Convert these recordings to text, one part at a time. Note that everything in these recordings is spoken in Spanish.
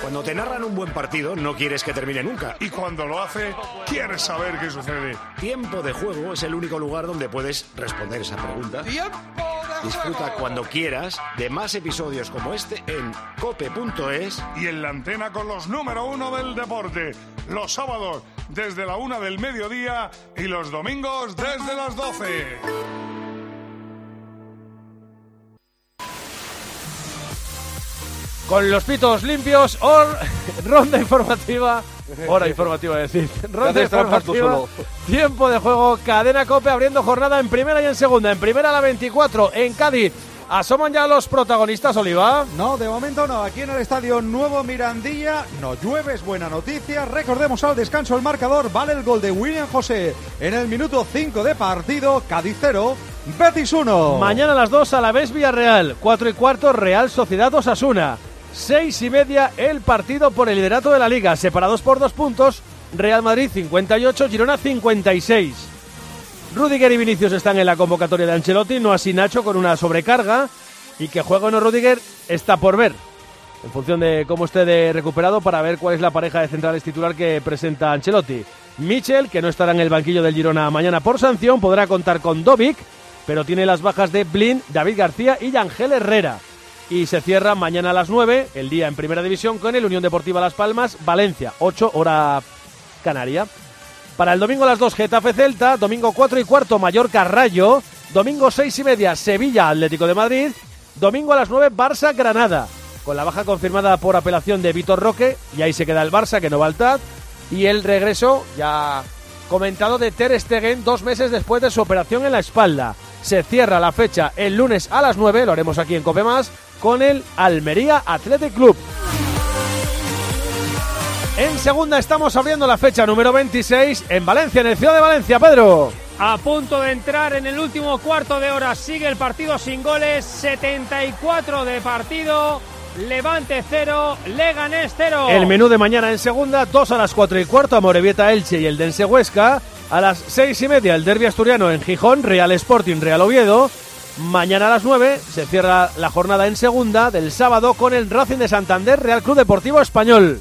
Cuando te narran un buen partido, no quieres que termine nunca. Y cuando lo hace, quieres saber qué sucede. Tiempo de Juego es el único lugar donde puedes responder esa pregunta. Disfruta cuando quieras de más episodios como este en cope.es y en la antena con los número 1 del deporte. Los sábados desde la 1 del mediodía y los domingos desde las 12. Con los pitos limpios, ronda informativa. Hora informativa, es decir. Ronda informativa. Tiempo de Juego. Cadena COPE abriendo jornada en primera y en segunda. En primera la 24 en Cádiz. ¿Asoman ya los protagonistas, Oliva? No, de momento no. Aquí en el Estadio Nuevo Mirandilla no llueve, es buena noticia. Recordemos al descanso el marcador. Vale el gol de William José en el minuto 5 de partido. Cádiz 0, Betis 1. Mañana a las 2 Alavés Villarreal. 4:15 Real Sociedad Osasuna. 6:30 el partido por el liderato de la Liga. Separados por 2 puntos. Real Madrid 58, Girona 56. Rüdiger y Vinicius están en la convocatoria de Ancelotti, no así Nacho con una sobrecarga, y que juegue o no Rüdiger está por ver, en función de cómo esté de recuperado, para ver cuál es la pareja de centrales titular que presenta Ancelotti. Michel, que no estará en el banquillo del Girona mañana por sanción, podrá contar con Dovic, pero tiene las bajas de Blin, David García y Ángel Herrera. Y se cierra mañana a las 9, el día en Primera División, con el Unión Deportiva Las Palmas, Valencia, 8 hora canaria. Para el domingo a las 2, Getafe Celta, domingo 4:15, Mallorca Rayo, domingo 6:30, Sevilla Atlético de Madrid, domingo a las 9, Barça Granada, con la baja confirmada por apelación de Vitor Roque, y ahí se queda el Barça, que no va al TAD, y el regreso, ya comentado, de Ter Stegen 2 meses después de su operación en la espalda. Se cierra la fecha el lunes a las 9, lo haremos aquí en COPE+, con el Almería Athletic Club. En segunda estamos abriendo la fecha número 26 en Valencia, en el Ciudad de Valencia. Pedro. A punto de entrar en el último cuarto de hora, sigue el partido sin goles, 74 de partido, Levante 0, Leganés 0. El menú de mañana en segunda, 2 a las 4:15, Amorebieta Elche y el Dense Huesca. A las 6:30 el derbi asturiano en Gijón, Real Sporting, Real Oviedo. Mañana a las 9 se cierra la jornada en segunda del sábado con el Racing de Santander, Real Club Deportivo Español.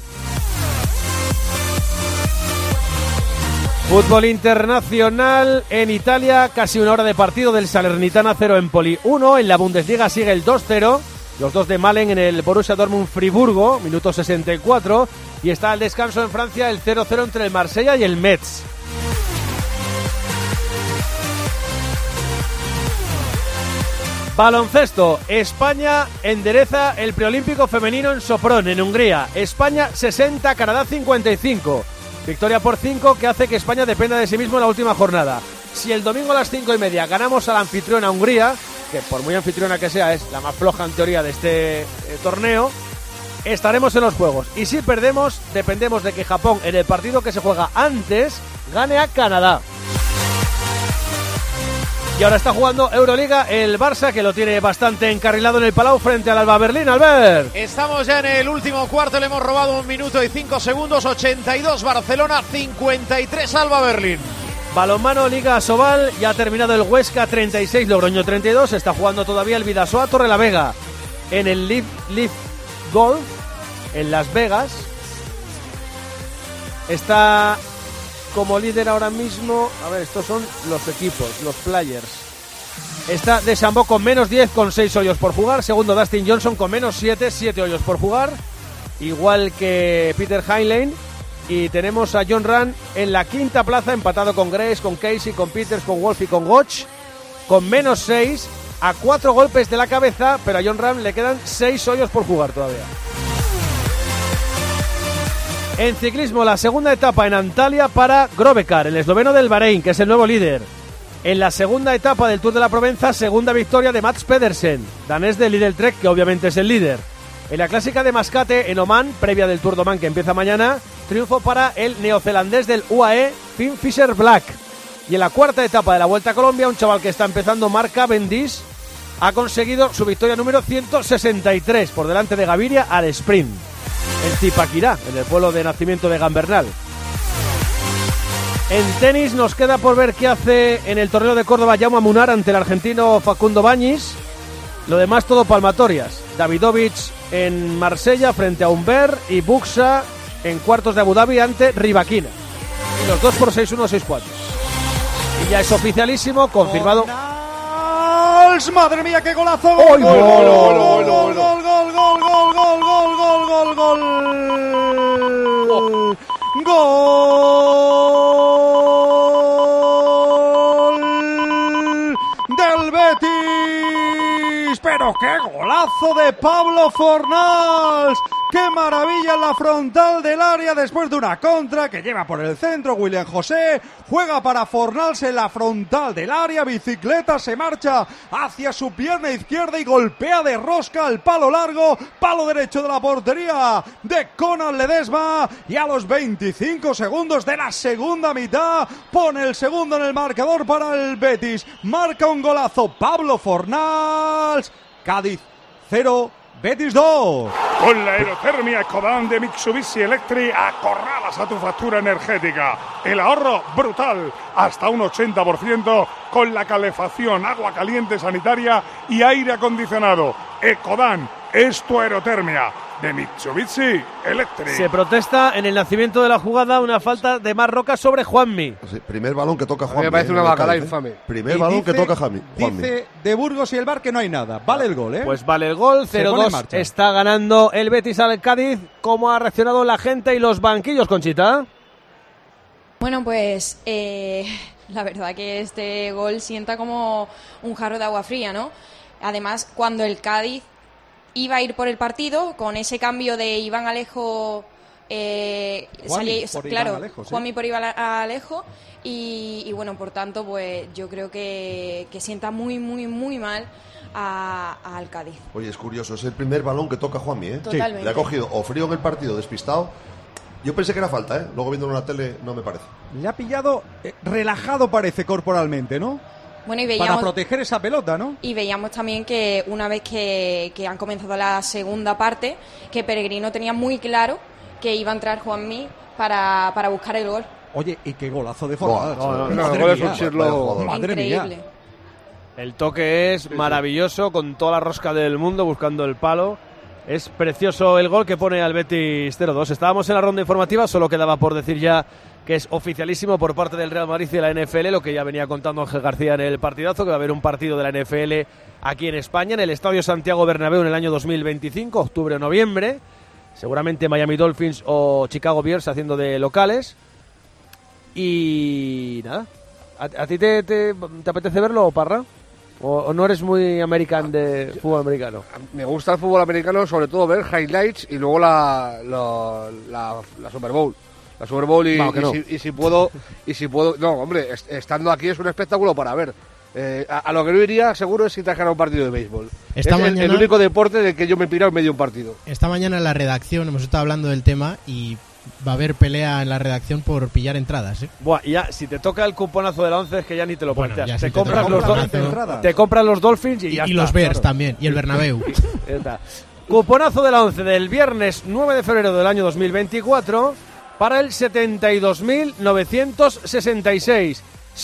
Fútbol internacional en Italia, casi una hora de partido del Salernitana 0 Empoli 1. En la Bundesliga sigue el 2-0. Los dos de Malen en el Borussia Dortmund Friburgo, minuto 64. Y está al descanso en Francia el 0-0 entre el Marsella y el Metz. Baloncesto, España endereza el preolímpico femenino en Sopron, en Hungría. España 60, Canadá 55. Victoria por 5 que hace que España dependa de sí mismo en la última jornada. Si el domingo a las 5:30 ganamos a la anfitriona Hungría, que por muy anfitriona que sea es la más floja en teoría de este torneo, estaremos en los juegos. Y si perdemos, dependemos de que Japón, en el partido que se juega antes, gane a Canadá. Y ahora está jugando Euroliga el Barça, que lo tiene bastante encarrilado en el Palau frente al Alba Berlín. Albert. Estamos ya en el último cuarto, le hemos robado 1 minuto y 5 segundos, 82 Barcelona, 53 Alba Berlín. Balonmano Liga Asobal, ya ha terminado el Huesca 36, Logroño 32, está jugando todavía el Bidasoa Torrelavega. En el Live Golf, en Las Vegas, está como líder ahora mismo, a ver, estos son los equipos, los players. Está De Chambó con -10 con 6 hoyos por jugar. Segundo Dustin Johnson con -7, 7 hoyos por jugar. Igual que Peter Heinlein. Y tenemos a John Ram en la quinta plaza, empatado con Grace, con Casey, con Peters, con Wolf y con Gotch. Con -6, a 4 golpes de la cabeza, pero a John Ram le quedan 6 hoyos por jugar todavía. En ciclismo, la segunda etapa en Antalya para Grobekar, el esloveno del Bahrein, que es el nuevo líder. En la segunda etapa del Tour de la Provenza, segunda victoria de Mats Pedersen, danés de Lidl Trek, que obviamente es el líder. En la clásica de Mascate, en Oman, previa del Tour de Oman que empieza mañana, triunfo para el neozelandés del UAE, Finn Fisher-Black. Y en la cuarta etapa de la Vuelta a Colombia, un chaval que está empezando, Marc Cavendish, ha conseguido su victoria número 163 por delante de Gaviria al sprint. En Zipaquirá, en el pueblo de nacimiento de Gambernal. En tenis nos queda por ver qué hace en el torneo de Córdoba Jaume Munar ante el argentino Facundo Bañis. Lo demás todo palmatorias. Davidovic en Marsella frente a Humber y Buxa en cuartos de Abu Dhabi ante Rivaquina. Y los dos por 6-1, 6-4. Y ya es oficialísimo, confirmado. Fornals, madre mía, qué golazo. ¡Gol! ¡Gol! Del Betis. Pero qué golazo de Pablo Fornals. ¡Qué maravilla en la frontal del área después de una contra que lleva por el centro William José! Juega para Fornals en la frontal del área, bicicleta, se marcha hacia su pierna izquierda y golpea de rosca el palo largo, palo derecho de la portería de Conan Ledesma, y a los 25 segundos de la segunda mitad pone el segundo en el marcador para el Betis. Marca un golazo Pablo Fornals. Cádiz 0, Betis 2. Con la aerotermia Ecodan de Mitsubishi Electric acorralas a tu factura energética. El ahorro brutal, hasta un 80% con la calefacción, agua caliente sanitaria y aire acondicionado. Ecodan es tu aerotermia de Mitsubishi Electric. Se protesta en el nacimiento de la jugada una falta de Marroca sobre Juanmi. Sí, primer balón que toca Juanmi. Me parece una bacala infame. Primer balón que toca Juanmi. Dice de Burgos y el VAR que no hay nada. Vale el gol, ¿eh? Pues vale el gol, 0-2. Está ganando el Betis al Cádiz. ¿Cómo ha reaccionado la gente y los banquillos, Conchita? Bueno, pues la verdad que este gol sienta como un jarro de agua fría, ¿no? Además, cuando el Cádiz iba a ir por el partido, con ese cambio de Iván Alejo, Juanmi por Iván Alejo, y bueno, por tanto, pues yo creo que sienta muy, muy, muy mal al Cádiz. Oye, es curioso, es el primer balón que toca Juanmi, ¿eh? Totalmente. Le ha cogido o frío en el partido, despistado. Yo pensé que era falta, ¿eh? Luego viéndolo en la tele no me parece. Le ha pillado relajado, parece, corporalmente, ¿no? Bueno, y veíamos, para proteger esa pelota, ¿no? Y veíamos también que una vez que han comenzado la segunda parte, que Peregrino tenía muy claro que iba a entrar Juanmi para buscar el gol. Oye, y qué golazo de Fornals. Madre mía. El toque es maravilloso, con toda la rosca del mundo buscando el palo. Es precioso el gol que pone al Betis 0-2. Estábamos en la ronda informativa, solo quedaba por decir ya que es oficialísimo por parte del Real Madrid y de la NFL, lo que ya venía contando Ángel García en el partidazo, que va a haber un partido de la NFL aquí en España, en el Estadio Santiago Bernabéu en el año 2025, octubre o noviembre. Seguramente Miami Dolphins o Chicago Bears haciendo de locales. Y nada, ¿a ti te apetece verlo, Parra? ¿O no eres muy americano de fútbol americano? Me gusta el fútbol americano, sobre todo ver highlights y luego la Super Bowl. La Super Bowl y si puedo, no, hombre, estando aquí es un espectáculo para ver. A lo que no iría seguro es si trajera un partido de béisbol. Es el único deporte del que yo me he pirado en medio de un partido. Esta mañana en la redacción hemos estado hablando del tema y va a haber pelea en la redacción por pillar entradas, ¿eh? Buah, ya, si te toca el cuponazo de la 11 es que ya ni te lo planteas. Ya te compras los Dolphins y ya está. Y los Bears también, y el Bernabéu. Cuponazo de la 11 del viernes 9 de febrero del año 2024 para el 72.966.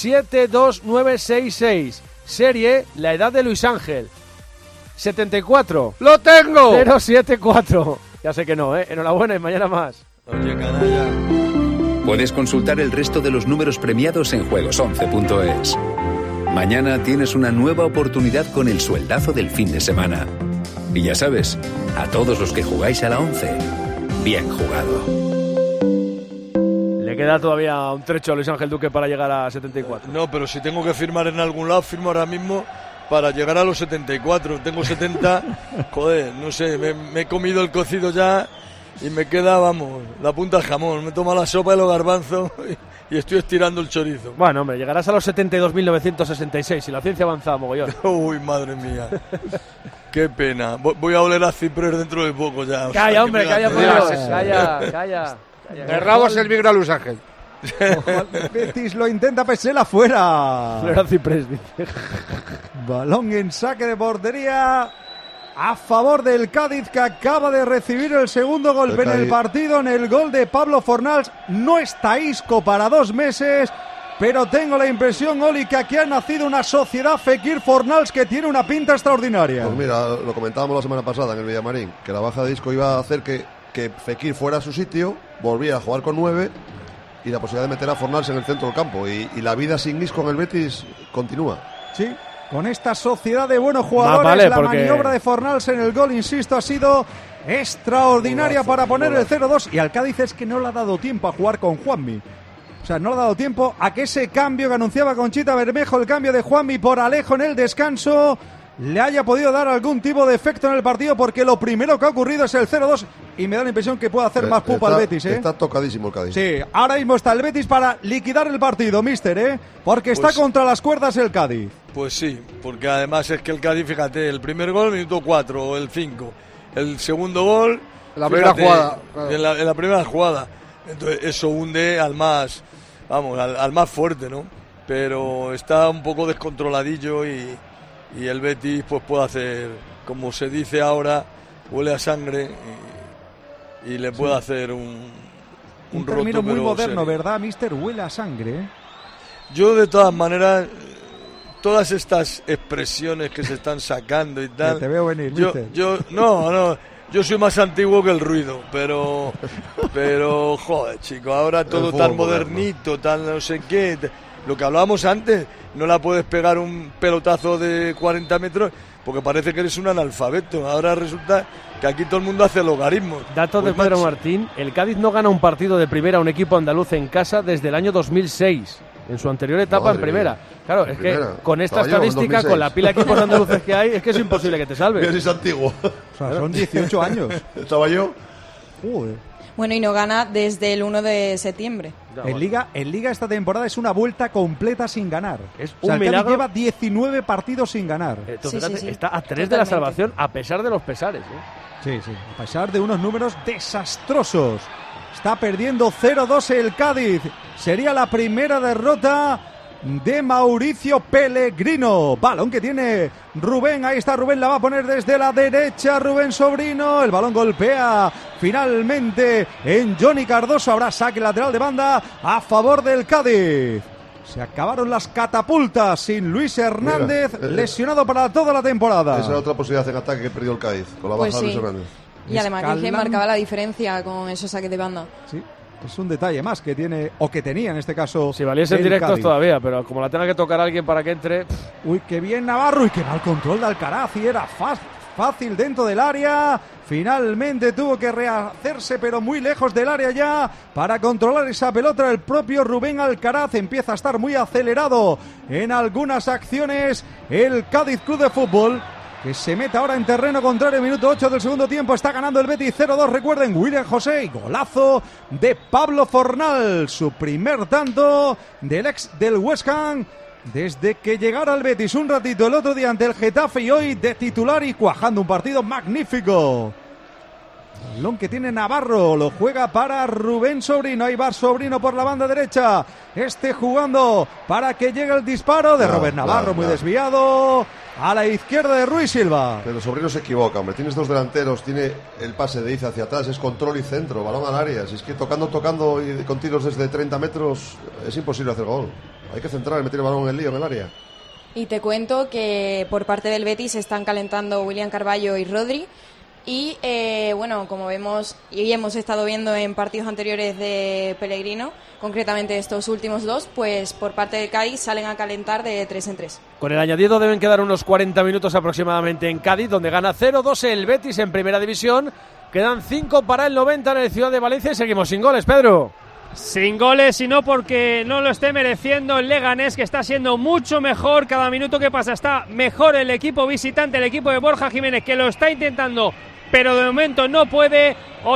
72966. Serie, la edad de Luis Ángel. 74. ¡Lo tengo! 074. Ya sé que no, ¿eh? Enhorabuena y mañana más. Oye, canalla. Puedes consultar el resto de los números premiados en juegos11.es. Mañana tienes una nueva oportunidad con el sueldazo del fin de semana. Y ya sabes, a todos los que jugáis a la 11, bien jugado. Le queda todavía un trecho a Luis Ángel Duque para llegar a 74. No, pero si tengo que firmar en algún lado, firmo ahora mismo para llegar a los 74. Tengo 70, joder, no sé, me he comido el cocido ya y me queda, vamos, la punta del jamón. Me tomo la sopa de los garbanzos y estoy estirando el chorizo. Bueno, hombre, llegarás a los 72.966 y la ciencia avanza mogollón. Uy, madre mía. Qué pena. Voy a oler a ciprés dentro de poco ya. Calla, hombre, calla. Calla. Cerramos el micro a Luis Ángel. Betis lo intenta, Pesela fuera. Flora Ciprés, dice. Balón en saque de portería a favor del Cádiz, que acaba de recibir el segundo golpe en el partido, en el gol de Pablo Fornals. No está Isco para 2 meses, pero tengo la impresión, Oli, que aquí ha nacido una sociedad Fekir-Fornals que tiene una pinta extraordinaria. Pues mira, lo comentábamos la semana pasada en el Villamarín, que la baja de disco iba a hacer que Fekir fuera a su sitio, volvía a jugar con 9 y la posibilidad de meter a Fornals en el centro del campo. Y la vida sin Isco en el Betis continúa. Sí, con esta sociedad de buenos jugadores, maniobra de Fornals en el gol, insisto, ha sido extraordinaria para poner el 0-2. Y al Cádiz es que no le ha dado tiempo a jugar con Juanmi. O sea, no le ha dado tiempo a que ese cambio que anunciaba Conchita Bermejo, el cambio de Juanmi por Alejo en el descanso, le haya podido dar algún tipo de efecto en el partido, porque lo primero que ha ocurrido es el 0-2 y me da la impresión que puede hacer más pupa el Betis, ¿eh? Está tocadísimo el Cádiz. Sí, ahora mismo está el Betis para liquidar el partido, míster, ¿eh? Porque está contra las cuerdas el Cádiz. Pues sí, porque además es que el Cádiz, fíjate, el primer gol, minuto 4 o el 5. El segundo gol, la primera jugada. Claro. En la primera jugada. Entonces eso hunde al más, al más fuerte, ¿no? Pero está un poco descontroladillo y el Betis pues puede hacer, como se dice ahora, huele a sangre y le puede hacer un término roto, muy moderno, serio. ¿Verdad, mister? Huele a sangre. Yo, de todas maneras, todas estas expresiones que se están sacando y tal, te veo venir, mister. Yo soy más antiguo que el ruido, pero joder, chico, ahora todo tan modernito, tan no sé qué. Lo que hablábamos antes, no la puedes pegar un pelotazo de 40 metros porque parece que eres un analfabeto. Ahora resulta que aquí todo el mundo hace logaritmos. Datos de Pedro Martín: el Cádiz no gana un partido de primera a un equipo andaluz en casa desde el año 2006, en su anterior etapa en primera. Claro, es que con esta estadística, con la pila de equipos andaluces que hay, es que es imposible que te salves. Es antiguo. O sea, son 18 años. Estaba yo. Bueno, y no gana desde el 1 de septiembre. En Liga esta temporada es una vuelta completa sin ganar. Es un milagro. El Cádiz lleva 19 partidos sin ganar. Sí. Está a 3 de la salvación, a pesar de los pesares. Sí, a pesar de unos números desastrosos. Está perdiendo 0-2 el Cádiz. Sería la primera derrota de Mauricio Pellegrino. Balón que tiene Rubén, ahí está Rubén, la va a poner desde la derecha Rubén Sobrino, el balón golpea finalmente en Johnny Cardoso, habrá saque lateral de banda a favor del Cádiz. Se acabaron las catapultas sin Luis Hernández, lesionado para toda la temporada. Esa es otra posibilidad en ataque que perdió el Cádiz, con la baja de Luis Hernández. Y además que marcaba la diferencia con esos saques de banda. Sí. Es un detalle más que tiene, o que tenía en este caso. Si valiesen directos Cádiz todavía, pero como la tenga que tocar alguien para que entre. Uy, qué bien Navarro y qué mal control de Alcaraz. Y era fácil dentro del área. Finalmente tuvo que rehacerse, pero muy lejos del área ya, para controlar esa pelota. El propio Rubén Alcaraz empieza a estar muy acelerado en algunas acciones. El Cádiz Club de Fútbol, que se mete ahora en terreno contrario, minuto 8 del segundo tiempo, está ganando el Betis 0-2, recuerden, William José, y golazo de Pablo Fornals, su primer tanto del ex del West Ham, desde que llegara al Betis un ratito el otro día ante el Getafe y hoy de titular y cuajando un partido magnífico. Balón que tiene Navarro, lo juega para Rubén Sobrino, ahí va Sobrino por la banda derecha, jugando para que llegue el disparo de Robert Navarro, muy desviado, a la izquierda de Ruiz Silva. Pero Sobrino se equivoca, hombre, tienes dos delanteros, tiene el pase de Iza hacia atrás, es control y centro, balón al área, si es que tocando y con tiros desde 30 metros es imposible hacer gol, hay que centrar y meter el balón en el lío, en el área. Y te cuento que por parte del Betis se están calentando William Carballo y Rodri. Y bueno, como vemos y hemos estado viendo en partidos anteriores de Pellegrino, concretamente estos últimos dos, pues por parte del Cádiz salen a calentar de 3 en 3. Con el añadido deben quedar unos 40 minutos aproximadamente en Cádiz, donde gana 0-2 el Betis en primera división. Quedan 5 para el 90 en el Ciudad de Valencia y seguimos sin goles, Pedro. Sin goles, y no porque no lo esté mereciendo el Leganés, que está siendo mucho mejor cada minuto que pasa. Está mejor el equipo visitante, el equipo de Borja Jiménez, que lo está intentando, pero de momento no puede.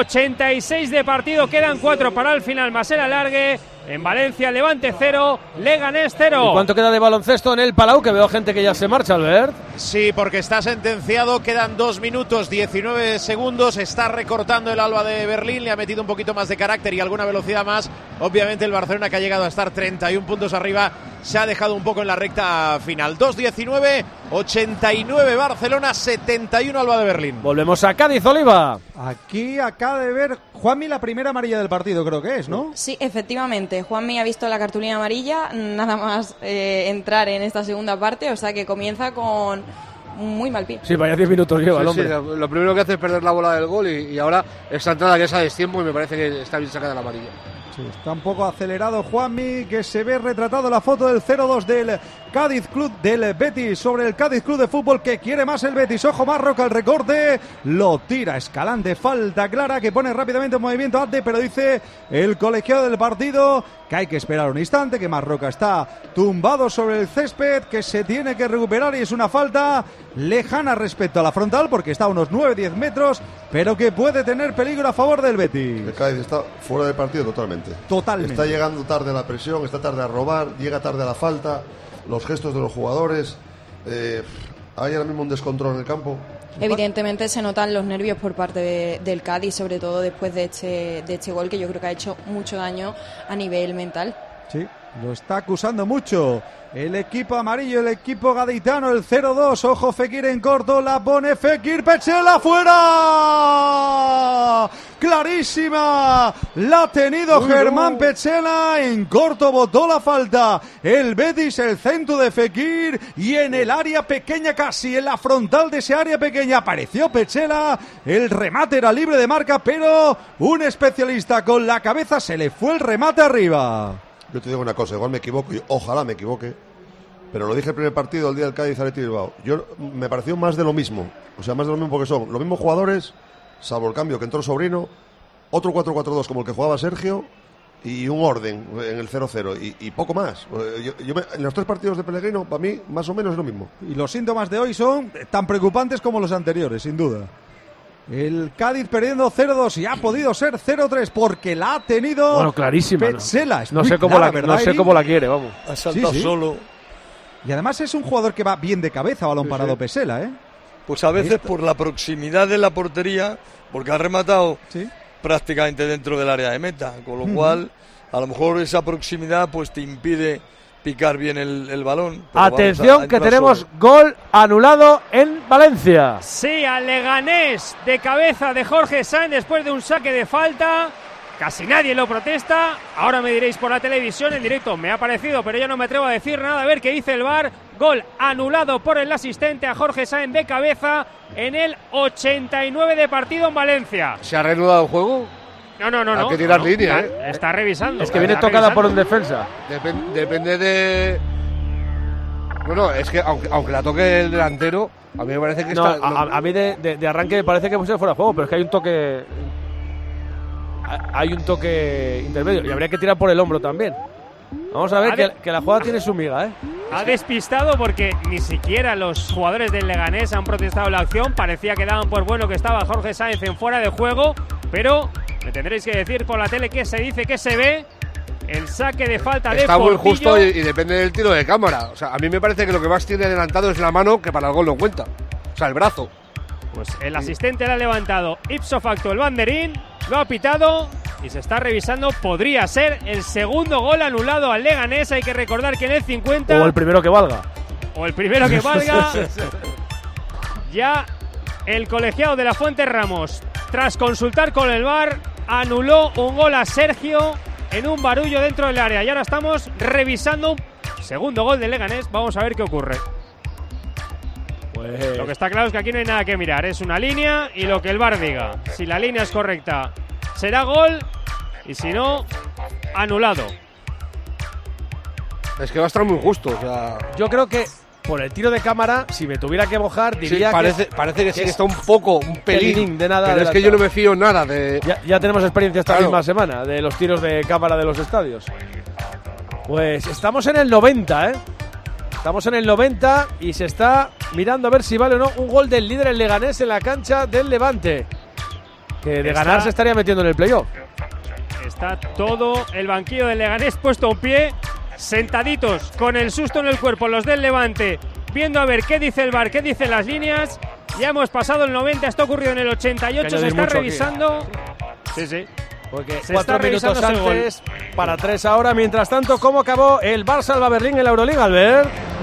86 de partido, quedan 4 para el final más el alargue. En Valencia, Levante 0, Leganés 0. ¿Y cuánto queda de baloncesto en el Palau? Que veo gente que ya se marcha, Albert. Sí, porque está sentenciado, quedan 2 minutos 19 segundos, está recortando el Alba de Berlín, le ha metido un poquito más de carácter y alguna velocidad más. Obviamente el Barcelona, que ha llegado a estar 31 puntos arriba, se ha dejado un poco en la recta final. 2-19, 89 Barcelona, 71 Alba de Berlín. Volvemos a Cádiz, Oliva. Aquí acaba de ver Juanmi la primera amarilla del partido, creo que es, ¿no? Sí, efectivamente. Juanmi ha visto la cartulina amarilla nada más entrar en esta segunda parte, o sea que comienza con muy mal pie. Sí, vaya 10 minutos lleva el hombre. Sí, lo primero que hace es perder la bola del gol y ahora esa entrada que es a destiempo y me parece que está bien sacada la amarilla. Sí, está un poco acelerado Juanmi, que se ve retratado la foto del 0-2 del Cádiz Club del Betis sobre el Cádiz Club de Fútbol, que quiere más el Betis. Ojo, Marroca, el recorte, lo tira Escalante, falta clara que pone rápidamente en movimiento Abde, pero dice el colegiado del partido que hay que esperar un instante, que Marroca está tumbado sobre el césped, que se tiene que recuperar y es una falta lejana respecto a la frontal porque está a unos 9-10 metros, pero que puede tener peligro a favor del Betis. El Cádiz está fuera del partido totalmente. Está llegando tarde a la presión, está tarde a robar, llega tarde a la falta, los gestos de los jugadores. Hay ahora mismo un descontrol en el campo. Evidentemente se notan los nervios por parte del Cádiz, sobre todo después de este gol, que yo creo que ha hecho mucho daño a nivel mental. Sí, lo está acusando mucho el equipo amarillo, el equipo gaditano, el 0-2. Ojo, Fekir en corto, la pone Fekir, Petzela fuera. Clarísima, la ha tenido Germán Petzela, en corto botó la falta el Betis, el centro de Fekir, y en el área pequeña, casi en la frontal de ese área pequeña, apareció Petzela, el remate era libre de marca, pero un especialista con la cabeza se le fue el remate arriba. Yo te digo una cosa, igual me equivoco, y ojalá me equivoque, pero lo dije el primer partido, el día del Cádiz Athletic Bilbao. Me pareció más de lo mismo, o sea, más de lo mismo porque son los mismos jugadores, salvo el cambio que entró Sobrino, otro 4-4-2 como el que jugaba Sergio y un orden en el 0-0 y poco más. En los 3 partidos de Pellegrino, para mí, más o menos es lo mismo. Y los síntomas de hoy son tan preocupantes como los anteriores, sin duda. El Cádiz perdiendo 0-2 y ha podido ser 0-3 porque la ha tenido, bueno, clarísima, Petzela. No sé cómo la quiere, vamos. Ha saltado solo. Y además es un jugador que va bien de cabeza, balón parado Petzela, ¿eh? Pues a veces por la proximidad de la portería, porque ha rematado prácticamente dentro del área de meta, con lo cual a lo mejor esa proximidad pues te impide picar bien el balón. Atención, que tenemos gol anulado en Valencia. Sí, al Leganés de cabeza de Jorge Sáenz después de un saque de falta. Casi nadie lo protesta. Ahora me diréis por la televisión, en directo me ha parecido, pero yo no me atrevo a decir nada. A ver qué dice el VAR. Gol anulado por el asistente a Jorge Sáenz de cabeza en el 89 de partido en Valencia. ¿Se ha reanudado el juego? No. Hay que tirar línea, Está revisando. Es que viene tocada por un defensa. Depende de... Bueno, es que aunque la toque el delantero, a mí me parece que está... A mí de arranque me parece que fuera juego, pero es que hay un toque... Hay un toque intermedio y habría que tirar por el hombro también. Vamos a ver que la jugada tiene su miga, ¿eh? Ha despistado porque ni siquiera los jugadores del Leganés han protestado la acción. Parecía que daban por bueno que estaba Jorge Sáenz en fuera de juego, pero me tendréis que decir por la tele qué se dice, qué se ve. El saque de falta de Está Portillo. muy justo y depende del tiro de cámara. O sea, a mí me parece que lo que más tiene adelantado es la mano, que para el gol no cuenta. O sea, el brazo. Pues el asistente le ha levantado ipso facto el banderín, lo ha pitado y se está revisando. Podría ser el segundo gol anulado al Leganés. Hay que recordar que en el 50... O el primero que valga. Ya el colegiado de la Fuente Ramos, tras consultar con el VAR, anuló un gol a Sergio en un barullo dentro del área. Y ahora estamos revisando un segundo gol del Leganés. Vamos a ver qué ocurre. Lo que está claro es que aquí no hay nada que mirar. Es una línea y lo que el VAR diga. Si la línea es correcta, será gol. Y si no, anulado. Es que va a estar muy justo. O sea... Yo creo que por el tiro de cámara, si me tuviera que mojar, diría parece que sí que está un pelín de nada. Pero es que yo no me fío nada de... Ya tenemos experiencia esta misma semana de los tiros de cámara de los estadios. Pues estamos en el 90, ¿eh? Estamos en el 90 y se está mirando a ver si vale o no un gol del líder el Leganés en la cancha del Levante, que de ganar se estaría metiendo en el playoff. Está todo el banquillo del Leganés puesto a un pie, sentaditos con el susto en el cuerpo los del Levante, viendo a ver qué dice el VAR, qué dicen las líneas. Ya hemos pasado el 90, esto ha ocurrido en el 88, se está revisando. Sí. Porque 4 minutos antes para 3 ahora. Mientras tanto, ¿cómo acabó el Barça Alba Berlín en la Euroliga, Albert?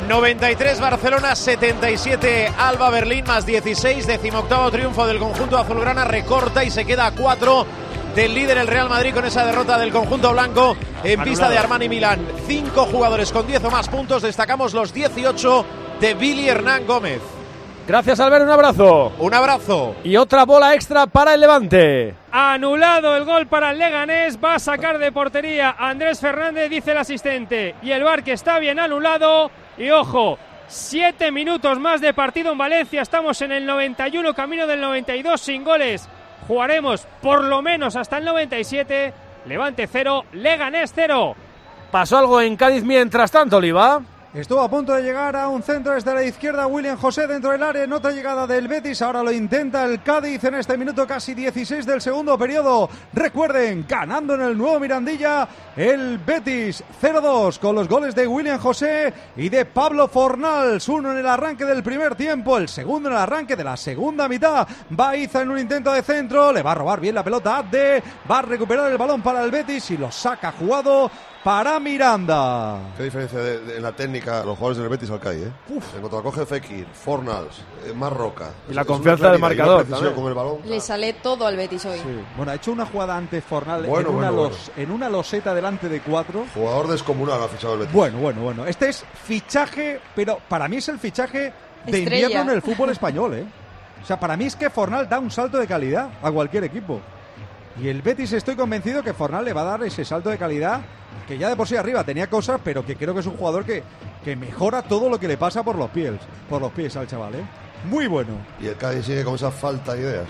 93 Barcelona, 77 Alba Berlín, más 16, 18º triunfo del conjunto azulgrana, recorta y se queda a 4 del líder el Real Madrid con esa derrota del conjunto blanco en pista de Armani Milán. 5 jugadores con 10 o más puntos, destacamos los 18 de Billy Hernán Gómez. Gracias, Albert, un abrazo. Un abrazo. Y otra bola extra para el Levante. Anulado el gol para el Leganés, va a sacar de portería Andrés Fernández, dice el asistente. Y el VAR que está bien anulado. Y ojo, 7 minutos más de partido en Valencia, estamos en el 91, camino del 92 sin goles. Jugaremos por lo menos hasta el 97, Levante 0, Leganés 0. ¿Pasó algo en Cádiz mientras tanto, Oliva? Estuvo a punto de llegar a un centro desde la izquierda William José dentro del área, en otra llegada del Betis, ahora lo intenta el Cádiz en este minuto casi 16 del segundo periodo. Recuerden, ganando en el nuevo Mirandilla el Betis 0-2 con los goles de William José y de Pablo Fornals, uno en el arranque del primer tiempo, el segundo en el arranque de la segunda mitad. Baiza en un intento de centro, le va a robar bien la pelota a Abde, va a recuperar el balón para el Betis y lo saca jugado para Miranda. Qué diferencia en la técnica los jugadores del Betis al Cádiz, En cuanto la coge Fekir, Fornals, Marroca. Y la confianza del marcador. Con el balón. Le sale todo al Betis hoy. Sí. Bueno, ha hecho una jugada ante Fornals en una loseta delante de 4. Jugador descomunal ha fichado el Betis. Bueno. Este es fichaje, pero para mí es el fichaje de estrella invierno en el fútbol español, O sea, para mí es que Fornals da un salto de calidad a cualquier equipo. Y el Betis, estoy convencido que Fornals le va a dar ese salto de calidad, que ya de por sí arriba tenía cosas, pero que creo que es un jugador que mejora todo lo que le pasa por los pies al chaval, Muy bueno. Y el Cádiz sigue con esa falta de ideas.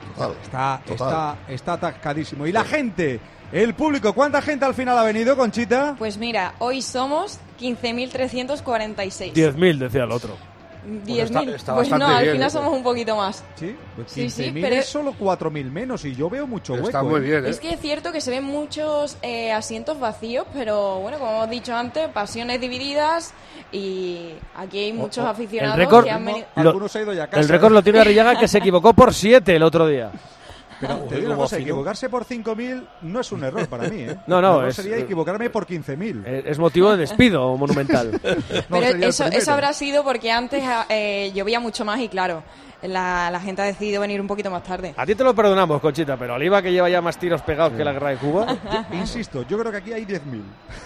Está atascadísimo. Y la gente, el público, ¿cuánta gente al final ha venido, Conchita? Pues mira, hoy somos 15.346. 10.000, decía el otro. 10.000. Está pues no, al bien, final somos un poquito más. Sí, pues sí, 15.000 pero es solo 4.000 menos y yo veo mucho hueco. Está muy bien, Es que es cierto que se ven muchos asientos vacíos, pero bueno, como hemos dicho antes, pasiones divididas y aquí hay muchos aficionados récord, que han venido. Algunos ha ido ya a casa. El récord lo tiene Arrillaga, que se equivocó por 7 el otro día. Pero te digo una cosa, equivocarse por 5.000 no es un error para mí, No, sería equivocarme por 15.000. Es motivo de despido monumental. Pero eso habrá sido porque antes llovía mucho más y claro, la gente ha decidido venir un poquito más tarde. A ti te lo perdonamos, Conchita, pero Oliva, que lleva ya más tiros pegados que la guerra de Cuba. Insisto, yo creo que aquí hay 10.000.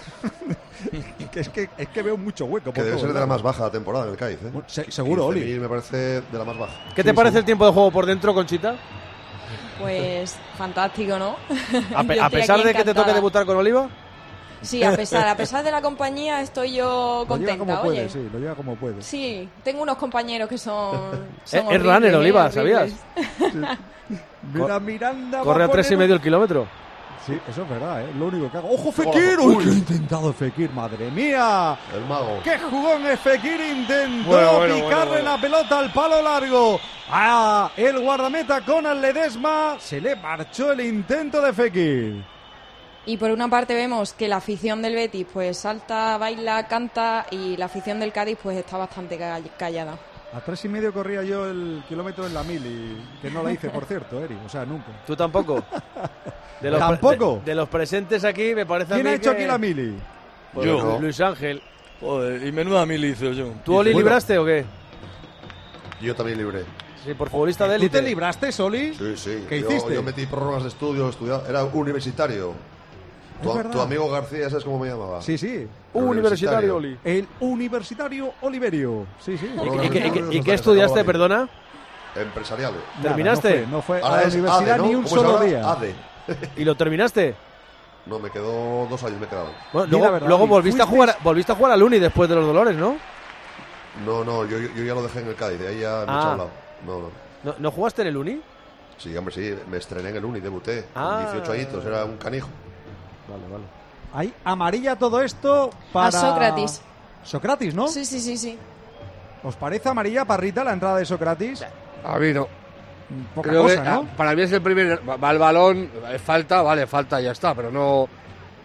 es que veo mucho hueco. Que debe ser de la más baja temporada en el Cádiz, Seguro, Oli. Me parece de la más baja. ¿Qué te parece el tiempo de juego por dentro, Conchita? Pues fantástico, ¿no? A pesar de que te toque debutar con Oliva. Sí, a pesar de la compañía estoy yo contenta. Lo lleva como puede. Sí, tengo unos compañeros que son es runner, Oliva, ¿sabías? Mira, Miranda corre a 3,5 el kilómetro. Sí, eso es verdad, lo único que hago. ¡Ojo, Fekir! ¡Uy, qué ha intentado Fekir! ¡Madre mía! El mago. ¡Qué jugón es Fekir! Intentó picarle la pelota al palo largo. El guardameta Conan Ledesma. Se le marchó el intento de Fekir. Y por una parte vemos que la afición del Betis pues salta, baila, canta y la afición del Cádiz pues está bastante callada. A 3,5 corría yo el kilómetro en la 1000 y que no la hice, por cierto, Eri. O sea, nunca. ¿Tú tampoco? ¿Tampoco? De los presentes aquí, me parece a mí ¿Quién ha hecho aquí la mili? Pues yo. Luis Ángel. Joder, y menuda mili hice yo. ¿Tú, Oli, libraste o qué? Yo también libré. Sí, por futbolista de élite. ¿Tú te libraste, Oli? Sí. ¿Qué hiciste? Yo metí prórrogas de estudio, era universitario. Tu amigo García, ¿sabes cómo me llamaba? Sí. Universitario, Oli. El universitario Oliverio. Sí. ¿Y qué estudiaste, perdona? Empresariales. ¿Terminaste? No fue a la universidad ADE, ¿no? Ni un solo día. ADE. ¿Y lo terminaste? No, me quedó 2 años, me he quedado. Bueno, luego volviste a jugar al Uni después de los dolores, ¿no? No, yo ya lo dejé en el Cádiz, de ahí ya me he echado al lado. ¿No jugaste en el Uni? Sí, hombre, sí, me estrené en el Uni, debuté. Con 18 añitos, era un canijo. Vale. Hay amarilla todo esto para... A Sócrates. ¿Sócrates, no? Sí. ¿Os parece amarilla, Parrita, la entrada de Sócrates? A mí no. Poca Creo cosa, que, ¿no? Para mí es el primer... Va el balón, falta, ya está, pero no...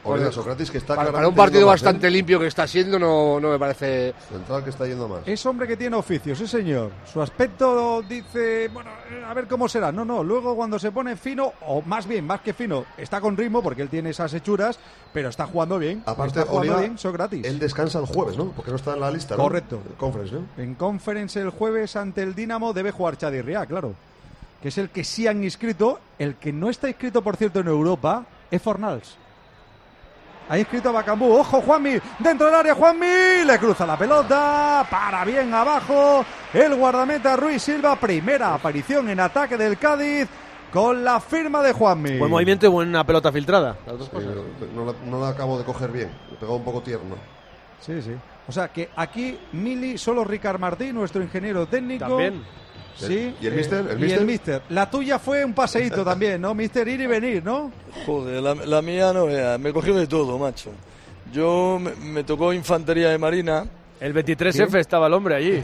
Olvida Sócrates, que está para un partido bastante limpio que está siendo, no me parece. Central que está yendo más. Es hombre que tiene oficio, sí señor. Su aspecto dice, bueno, a ver cómo será. No, luego cuando se pone fino, o más bien, más que fino, está con ritmo porque él tiene esas hechuras, pero está jugando bien. Aparte, está jugando Oliva, bien Sócrates. Él descansa el jueves, ¿no? Porque no está en la lista, ¿no? Correcto. En Conference, ¿no? En Conference el jueves ante el Dinamo debe jugar Chadi Riá, claro. Que es el que sí han inscrito. El que no está inscrito, por cierto, en Europa es Fornals. Ha inscrito a Bacambú. ¡Ojo, Juanmi! ¡Dentro del área, Juanmi! Le cruza la pelota. Para bien abajo. El guardameta Ruiz Silva. Primera aparición en ataque del Cádiz con la firma de Juanmi. Buen movimiento y buena pelota filtrada. Las dos cosas. No la acabo de coger bien. Le pegó un poco tierno. Sí. O sea que aquí Mili, solo Ricard Martín, nuestro ingeniero técnico. También. Sí. ¿Y el mister? Y el mister. La tuya fue un paseíto también, ¿no, mister? Ir y venir, ¿no? Joder, la mía no vea, me cogió de todo, macho. Yo me tocó infantería de marina. El 23F estaba el hombre allí.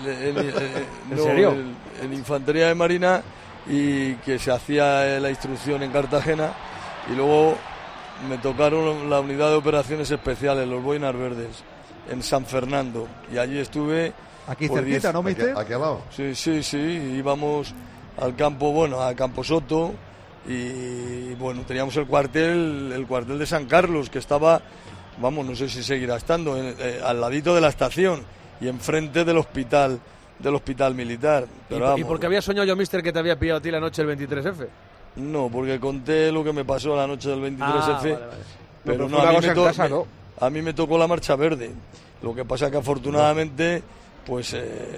¿En serio? En infantería de marina, y que se hacía la instrucción en Cartagena, y luego me tocaron la unidad de operaciones especiales, los Boinas Verdes, en San Fernando, y allí estuve. Aquí cerquita, ¿no, mister? Aquí al lado. Sí, íbamos al campo, a Camposoto, y bueno, teníamos el cuartel de San Carlos, que estaba, no sé si seguirá estando, al ladito de la estación y enfrente del hospital militar. Pero ¿Y por qué había soñado yo, mister, que te había pillado a ti la noche del 23F? No, porque conté lo que me pasó la noche del 23F, vale. pero no, a mí me tocó la marcha verde. Lo que pasa que afortunadamente pues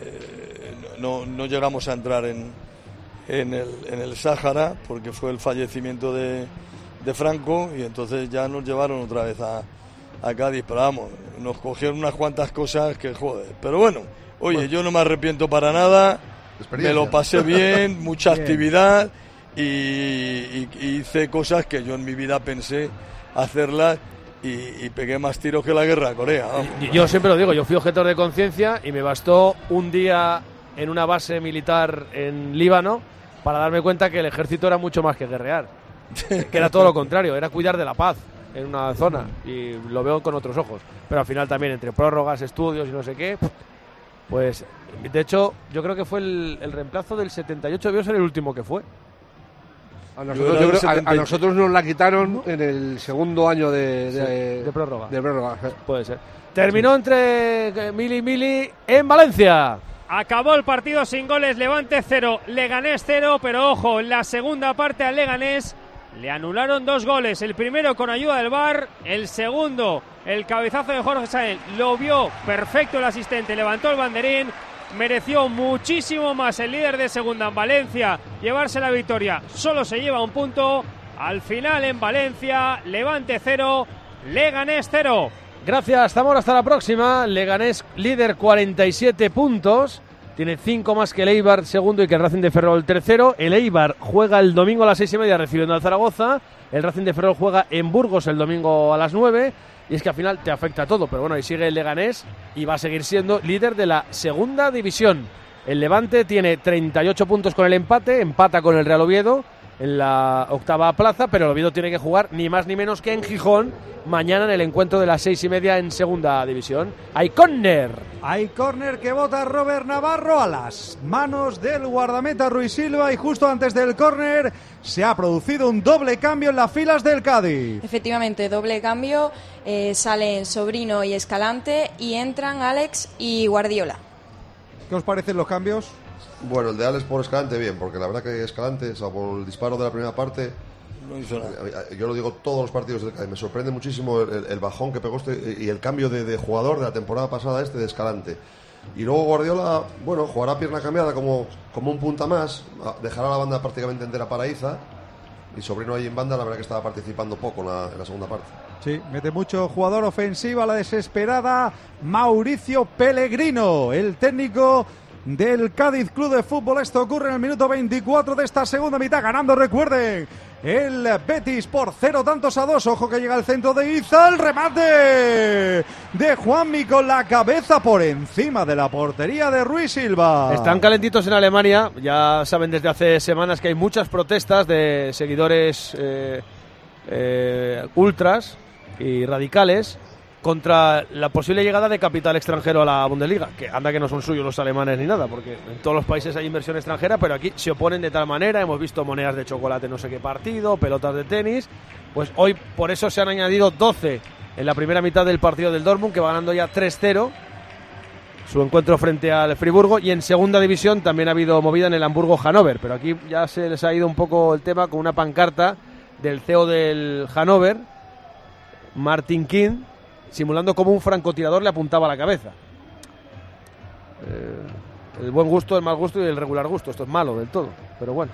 no llegamos a entrar en el Sáhara, porque fue el fallecimiento de Franco, y entonces ya nos llevaron otra vez a Cádiz, pero nos cogieron unas cuantas cosas que joder, pero bueno, yo no me arrepiento para nada, me lo pasé bien, mucha actividad, y hice cosas que yo en mi vida pensé hacerlas, y pegué más tiros que la guerra de Corea. Yo siempre lo digo, yo fui objetor de conciencia y me bastó un día en una base militar en Líbano para darme cuenta que el ejército era mucho más que guerrear, que era todo lo contrario, era cuidar de la paz en una zona, y lo veo con otros ojos. Pero al final también, entre prórrogas, estudios y no sé qué, pues de hecho yo creo que fue el reemplazo del 78, debió ser el último que fue. A nosotros nos la quitaron en el segundo año de prórroga. De prórroga. Puede ser. Terminó entre Mili en Valencia. Acabó el partido sin goles, Levante 0, Leganés 0, pero ojo, en la segunda parte al Leganés le anularon 2 goles. El primero con ayuda del VAR, el segundo, el cabezazo de Jorge Sáenz, lo vio perfecto el asistente, levantó el banderín. Mereció muchísimo más el líder de segunda en Valencia llevarse la victoria. Solo se lleva un punto. Al final en Valencia, Levante 0, Leganés 0. Gracias, Zamora, hasta la próxima. Leganés líder, 47 puntos. Tiene 5 más que el Eibar segundo y que el Racing de Ferrol tercero. El Eibar juega el domingo a las 6:30 recibiendo al Zaragoza. El Racing de Ferrol juega en Burgos el domingo a las 9. Y es que al final te afecta todo, pero bueno, ahí sigue el Leganés y va a seguir siendo líder de la segunda división. El Levante tiene 38 puntos con el empate, empata con el Real Oviedo en la octava plaza, pero el Oviedo tiene que jugar ni más ni menos que en Gijón mañana en el encuentro de las 6:30 en segunda división. Hay córner. Hay córner que bota Robert Navarro a las manos del guardameta Ruiz Silva, y justo antes del córner se ha producido un doble cambio en las filas del Cádiz. Efectivamente, doble cambio, salen Sobrino y Escalante y entran Alex y Guardiola. ¿Qué os parecen los cambios? Bueno, el de Alex por Escalante bien, porque la verdad que Escalante, salvo el disparo de la primera parte, no hizo nada. Yo lo digo todos los partidos del Cádiz, me sorprende muchísimo el bajón que pegó y el cambio de jugador de la temporada pasada de Escalante. Y luego Guardiola, bueno, jugará pierna cambiada como un punta más, dejará la banda prácticamente entera para Iza, y Sobrino ahí en banda, la verdad que estaba participando poco en la segunda parte. Sí, mete mucho jugador ofensivo a la desesperada Mauricio Pellegrino, el técnico del Cádiz Club de Fútbol. Esto ocurre en el minuto 24 de esta segunda mitad, ganando, recuerden, el Betis por 0-2. Ojo que llega al centro de Iza, el remate de Juanmi con la cabeza por encima de la portería de Ruiz Silva. Están calentitos en Alemania, ya saben desde hace semanas que hay muchas protestas de seguidores ultras y radicales contra la posible llegada de capital extranjero a la Bundesliga, que anda que no son suyos los alemanes ni nada, porque en todos los países hay inversión extranjera, pero aquí se oponen de tal manera. Hemos visto monedas de chocolate no sé qué partido, pelotas de tenis. Pues hoy por eso se han añadido 12 en la primera mitad del partido del Dortmund, que va ganando ya 3-0 su encuentro frente al Friburgo, y en segunda división también ha habido movida en el Hamburgo-Hannover, pero aquí ya se les ha ido un poco el tema con una pancarta del CEO del Hannover, Martin Kind, simulando como un francotirador le apuntaba a la cabeza. El buen gusto, el mal gusto y el regular gusto. Esto es malo del todo, pero bueno.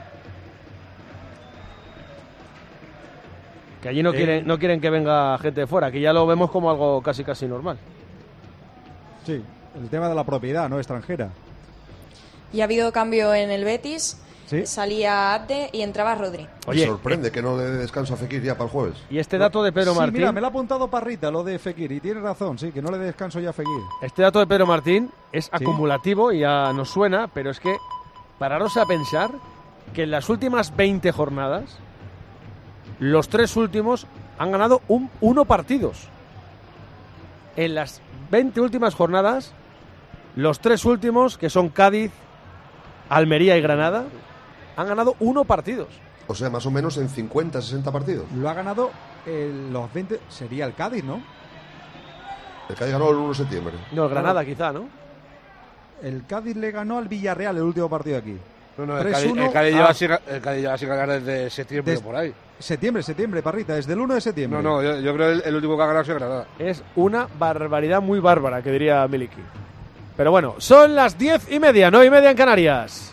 Que allí no quieren que venga gente de fuera, que ya lo vemos como algo casi normal. Sí, el tema de la propiedad, ¿no? Extranjera. Y ha habido cambio en el Betis. ¿Sí? Salía Abde y entraba Rodri. Oye, me sorprende que no le dé descanso a Fekir ya para el jueves. Y este dato de Pedro Martín... Mira, me lo ha apuntado Parrita, lo de Fekir, y tiene razón, sí, que no le dé descanso ya a Fekir. Este dato de Pedro Martín es acumulativo y ya nos suena, pero es que pararos a pensar que en las últimas 20 jornadas, los 3 últimos han ganado 1 partidos. En las 20 últimas jornadas, los 3 últimos, que son Cádiz, Almería y Granada, han ganado 1 partidos. O sea, más o menos en 50, 60 partidos. Lo ha ganado los 20, sería el Cádiz, ¿no? El Cádiz ganó el 1 de septiembre. No, el Granada quizá, ¿no? El Cádiz le ganó al Villarreal el último partido aquí. No, el Cádiz lleva sin ganar desde septiembre por ahí. Septiembre, Parrita, desde el 1 de septiembre. No, yo creo que el último que ha ganado es el Granada. Es una barbaridad muy bárbara, que diría Miliki. Pero bueno, son las 10:30, 9:30 en Canarias.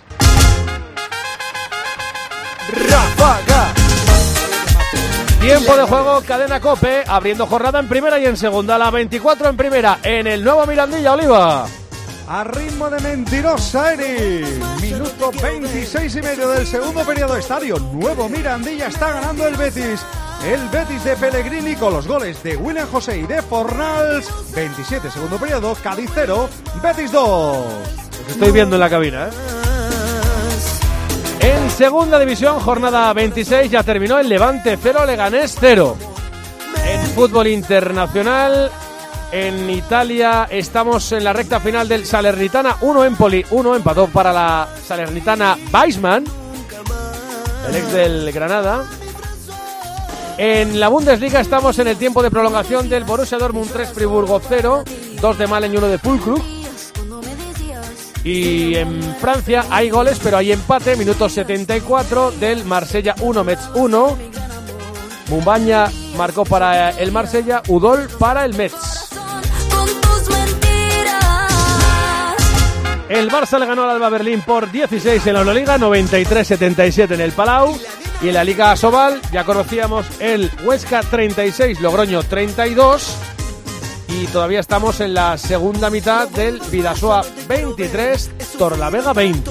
¡Ráfaga! Tiempo de juego, cadena COPE, abriendo jornada en primera y en segunda, la 24 en primera, en el nuevo Mirandilla, Oliva. A ritmo de Mentirosa, Eri. Minuto 26:30 del segundo periodo. Estadio Nuevo Mirandilla, está ganando el Betis. El Betis de Pellegrini con los goles de William José y de Fornals. 27 segundo periodo, Cádiz 0, Betis 2. Los estoy viendo en la cabina, ¿eh? En segunda división, jornada 26, ya terminó el Levante 0, Leganés 0. En fútbol internacional, en Italia estamos en la recta final del Salernitana 1, Empoli 1, empató para la Salernitana Weissman, el ex del Granada. En la Bundesliga estamos en el tiempo de prolongación del Borussia Dortmund 3, Friburgo 0, 2 de Malen y 1 de Füllkrug. Y en Francia hay goles, pero hay empate, minuto 74 del Marsella 1, Metz 1. Mumbaña marcó para el Marsella, Udol para el Metz. El Barça le ganó al Alba Berlín por 16 en la Euroliga, 93-77 en el Palau. Y en la Liga Asobal ya conocíamos el Huesca 36, Logroño 32. Y todavía estamos en la segunda mitad del Bidasoa 23, Torlavega 20.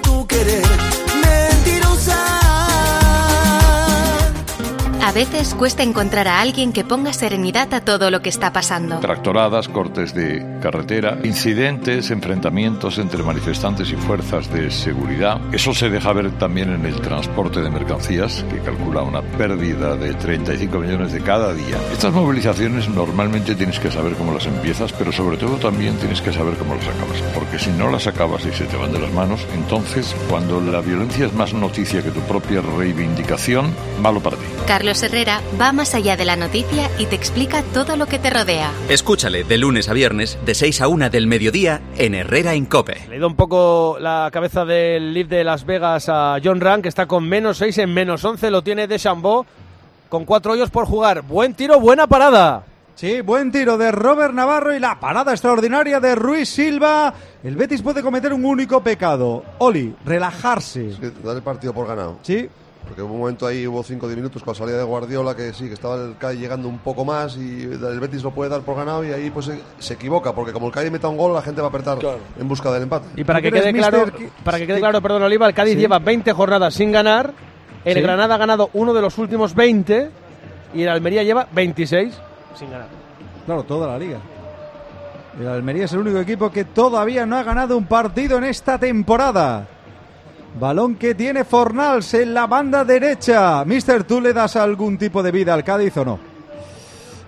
A veces cuesta encontrar a alguien que ponga serenidad a todo lo que está pasando. Tractoradas, cortes de carretera, incidentes, enfrentamientos entre manifestantes y fuerzas de seguridad. Eso se deja ver también en el transporte de mercancías, que calcula una pérdida de 35 millones de cada día. Estas movilizaciones normalmente tienes que saber cómo las empiezas, pero sobre todo también tienes que saber cómo las acabas. Porque si no las acabas y se te van de las manos, entonces cuando la violencia es más noticia que tu propia reivindicación, malo para ti. Carlos Herrera va más allá de la noticia y te explica todo lo que te rodea. Escúchale de lunes a viernes, de 6 a 1 del mediodía, en Herrera en COPE. Le he ido un poco la cabeza del Leaf de Las Vegas a John Ram, que está con -6 en -11. Lo tiene Deschambault con 4 hoyos por jugar. Buen tiro, buena parada. Sí, buen tiro de Robert Navarro y la parada extraordinaria de Ruiz Silva. El Betis puede cometer un único pecado. Oli, relajarse. Es que dar el partido por ganado. Sí. Porque hubo un momento ahí, hubo 5 o 10 minutos con la salida de Guardiola, que sí, que estaba el Cádiz llegando un poco más y el Betis lo puede dar por ganado y ahí pues se equivoca, porque como el Cádiz meta un gol, la gente va a apretar en busca del empate. Y para que quede claro, perdón, Oliva, el Cádiz lleva 20 jornadas sin ganar, el Granada ha ganado uno de los últimos 20 y el Almería lleva 26 sin ganar. Claro, toda la liga. El Almería es el único equipo que todavía no ha ganado un partido en esta temporada. Balón que tiene Fornals en la banda derecha. Mister, ¿tú le das algún tipo de vida al Cádiz o no?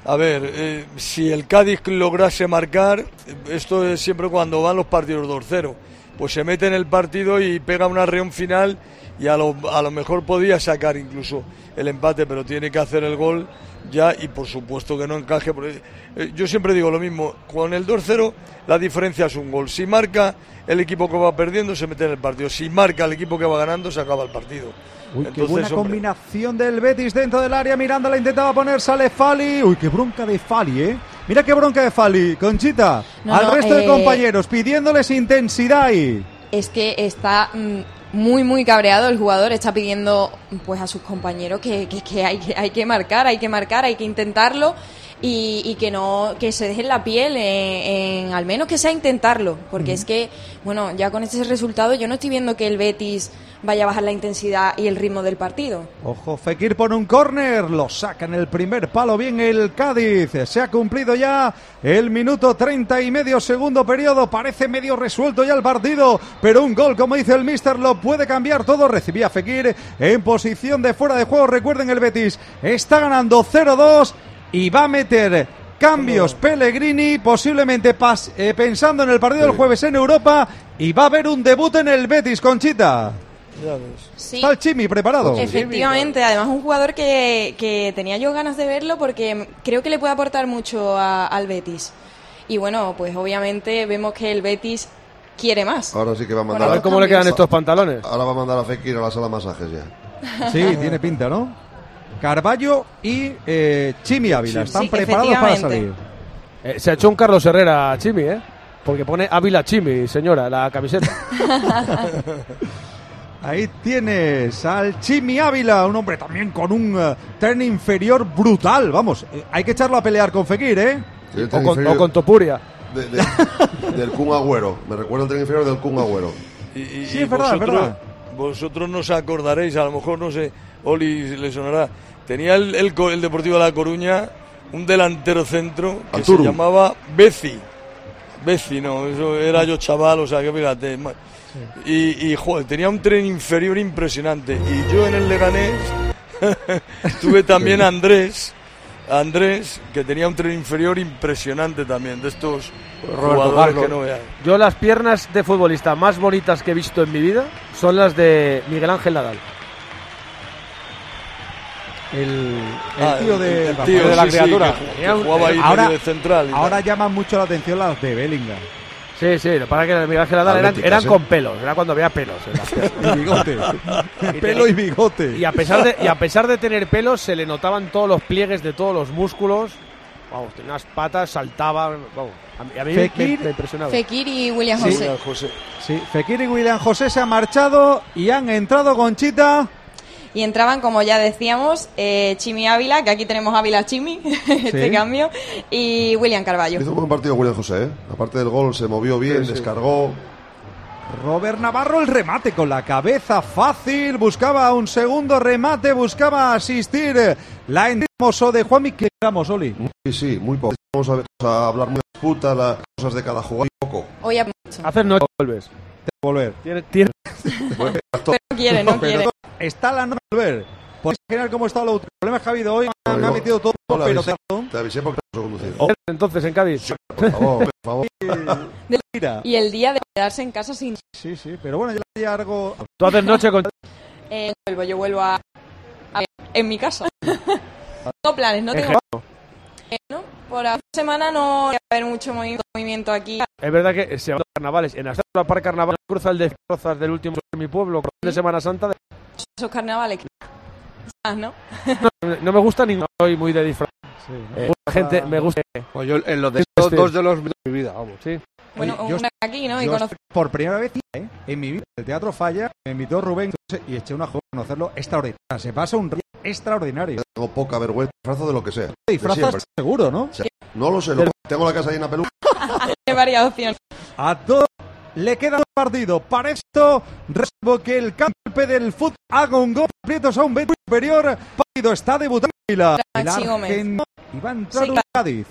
A ver, si el Cádiz lograse marcar, esto es siempre cuando van los partidos 2-0, pues se mete en el partido y pega un arreón final y a lo mejor podía sacar incluso el empate, pero tiene que hacer el gol ya y por supuesto que no encaje. Yo siempre digo lo mismo, con el 2-0 la diferencia es un gol. Si marca el equipo que va perdiendo, se mete en el partido. Si marca el equipo que va ganando, se acaba el partido. Uy, entonces, qué buena combinación del Betis dentro del área. Miranda la intentaba poner, sale Fali. Uy, qué bronca de Fali, ¿eh? Mira qué bronca de Fali, Conchita. Al resto de compañeros, pidiéndoles intensidad ahí. Es que está muy, muy cabreado el jugador. Está pidiendo pues a sus compañeros que hay que marcar, hay que intentarlo. Y que se dejen la piel al menos que sea intentarlo, porque es que, bueno, ya con este resultado yo no estoy viendo que el Betis vaya a bajar la intensidad y el ritmo del partido. Ojo, Fekir pone un córner, lo saca en el primer palo bien el Cádiz. Se ha cumplido ya el minuto 30 y medio, segundo periodo, parece medio resuelto ya el partido, pero un gol, como dice el míster, lo puede cambiar todo. Recibía Fekir en posición de fuera de juego. Recuerden, el Betis está ganando 0-2 y va a meter cambios Pellegrini, posiblemente pensando en el partido del jueves en Europa, y va a haber un debut en el Betis, Conchita. Sí. Está el Chimi preparado. Efectivamente, además un jugador que tenía yo ganas de verlo porque creo que le puede aportar mucho al Betis. Y bueno, pues obviamente vemos que el Betis quiere más. Ahora sí que va a mandar. A ver cómo le quedan estos pantalones. Ahora va a mandar a Fekir a la sala de masajes ya. Sí, tiene pinta, ¿no? Carballo y Chimi Ávila están preparados para salir. Se ha hecho un Carlos Herrera a Chimi, porque pone Ávila Chimi, señora, la camiseta. Ahí tienes al Chimi Ávila, un hombre también con un tren inferior brutal. Vamos, hay que echarlo a pelear con Fekir, ¿eh? Sí, o con Topuria. Del Kun Agüero. Me recuerda el tren inferior del Kun Agüero. Sí, es verdad, es verdad. Vosotros no os acordaréis, a lo mejor no sé, Oli le sonará. Tenía el Deportivo de La Coruña un delantero centro que se llamaba Bezi. Bezi, no, eso era yo chaval, o sea, que fíjate. Sí. Y joder, tenía un tren inferior impresionante. Y yo en el Leganés tuve también a Andrés, que tenía un tren inferior impresionante también, de estos jugadores que no vean. Yo las piernas de futbolista más bonitas que he visto en mi vida son las de Miguel Ángel Nadal. El tío de la criatura que jugaba ahí ahora, de central. Ahora llaman mucho la atención las de Bellingham. Sí, lo que pasa es que Miguel Ángel Nadal eran con pelos, era cuando había pelos en las piernas. Y bigote. Pelo y bigote. Y a pesar de tener pelos, se le notaban todos los pliegues de todos los músculos. Vamos, tenía unas patas, saltaba. Vamos, a mí Fekir, me impresionaba. Fekir y William José. Sí, Fekir y William José se han marchado y han entrado, Conchita. Y entraban, como ya decíamos, Chimi Ávila, que aquí tenemos Ávila Chimi, este cambio, y William Carballo. Hizo un buen partido William José, ¿eh? Aparte del gol, se movió bien, descargó. Robert Navarro, el remate con la cabeza fácil, buscaba un segundo remate, buscaba asistir. La entramos de Juanmi, que éramos, Oli. Sí, muy poco. Vamos a hablar muy de disputa, las cosas de cada jugador, poco. Hoy hacer no vuelves. Volver. Tiene. Pero no quiere. Está la no volver. Por general, ¿cómo está el problema que ha habido hoy? Me ha metido todo, pero te avisé porque te has conducido. Entonces, en Cádiz. Por favor. Y el día de quedarse en casa sin... Sí, pero bueno, ya algo... ¿Tú haces noche con...? Yo vuelvo a en mi casa. No planes, no tengo... ¿no? Por la semana no va a haber mucho movimiento aquí. Es verdad que se van los carnavales. En la Parque Carnaval cruza el de Rozas del último de mi pueblo, de Semana Santa. Esos carnavales, ¿no? No me gusta ni soy muy de disfraz. Sí, gente me gusta. Pues yo en los de estos dos de los de mi vida, vamos. Sí. Bueno, una aquí, ¿no? Y por primera vez en mi vida, el Teatro Falla, me invitó Rubén y eché una joven a conocerlo extraordinario. Se pasa un día extraordinario. Tengo poca vergüenza, disfrazo de lo que sea. Disfrazas seguro, ¿no? O sea, no lo sé, tengo la casa llena de peluca. Hay varias opciones. A todos le queda un partido. Para esto, resuelvo que el campe del fútbol haga un gol. Prietos a un Betis superior. Partido está debutando. Y va a entrar un Cádiz.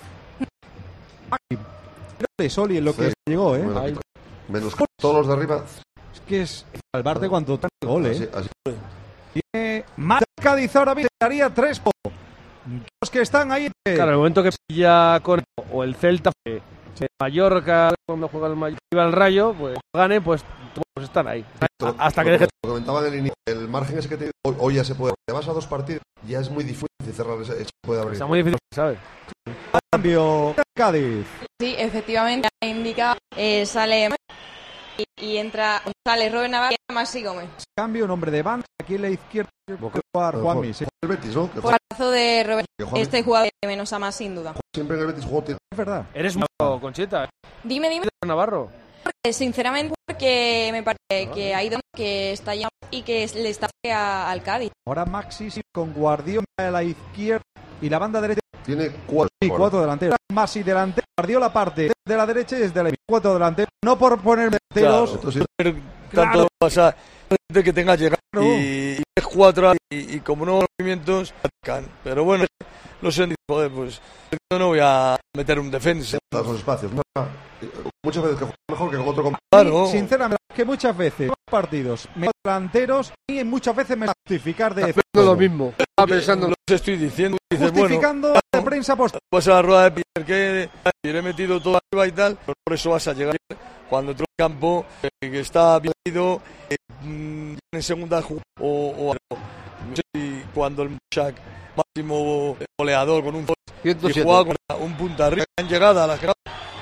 Soli en lo que llegó, ¿eh? Bueno, menos todos los de arriba. Es que es salvarte cuando tan gol, ¿eh? Así. Tiene más Cádiz ahora mismo, daría 3. Los que están ahí. Claro, el momento que pilla con o el Celta, Mallorca, cuando juega el Mallorca y el Rayo, pues gane, pues están ahí. Hasta que deje. Lo comentaban en el inicio, el margen ese que tiene hoy ya se puede. Te vas a 2 partidos, ya es muy difícil cerrar ese puede abrir. Está muy difícil, ¿sabes? Cambio Cádiz. Sí, efectivamente, indica sale y entra, sale Robert Navarro y Maxi Gómez. Cambio, nombre de Banks, aquí en la izquierda Juanmi. El Betis, ¿no? Por caso de Robert, este jugador de menos a más, sin duda. Siempre en el Betis jugó. Es verdad. Eres un Conchita. Dime. Navarro. Sinceramente, porque me parece que ha ido, que está ya y que le está al Cádiz. Ahora Maxi con Guardiola a la izquierda y la banda derecha. Tiene 4 delanteros. Maxi delantero. Guardiola parte de la derecha y desde la 4 delanteros. No por poner delanteros. Claro, tanto pasa que tenga llegado y es 4 y como no movimientos pero bueno, no sé, joder, pues no voy a meter un defensa. Los espacios. Muchas veces que juega mejor que con otro compañero. Claro. Sinceramente, que muchas veces partidos me delanteros y muchas veces me justificar de lo mismo. Estaba pensando, lo que estoy diciendo. Dices, justificando bueno, de prensa post. Vas a la rueda de Pierre que le he metido todo arriba y tal, pero por eso vas a llegar cuando entró el campo que está bien ido en segunda jugada o no sé si cuando el Mushak máximo goleador con un y juega con un punta arriba en llegada a la que